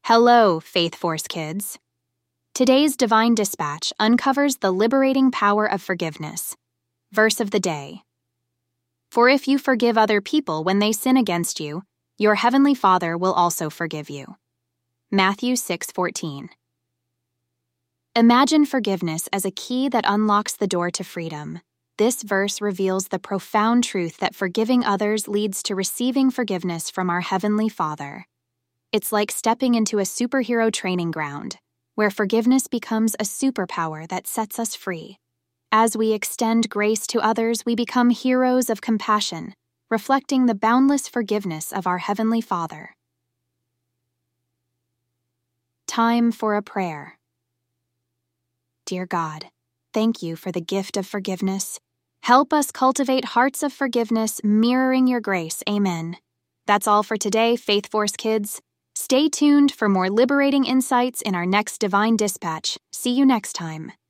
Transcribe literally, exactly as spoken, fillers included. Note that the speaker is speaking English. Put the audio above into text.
Hello, Faith Force kids. Today's Divine Dispatch uncovers the liberating power of forgiveness. Verse of the day. For if you forgive other people when they sin against you, your heavenly Father will also forgive you. Matthew six fourteen. Imagine forgiveness as a key that unlocks the door to freedom. This verse reveals the profound truth that forgiving others leads to receiving forgiveness from our Heavenly Father. It's like stepping into a superhero training ground, where forgiveness becomes a superpower that sets us free. As we extend grace to others, we become heroes of compassion, reflecting the boundless forgiveness of our Heavenly Father. Time for a prayer. Dear God, thank you for the gift of forgiveness. Help us cultivate hearts of forgiveness, mirroring your grace. Amen. That's all for today, Faith Force kids. Stay tuned for more liberating insights in our next Divine Dispatch. See you next time.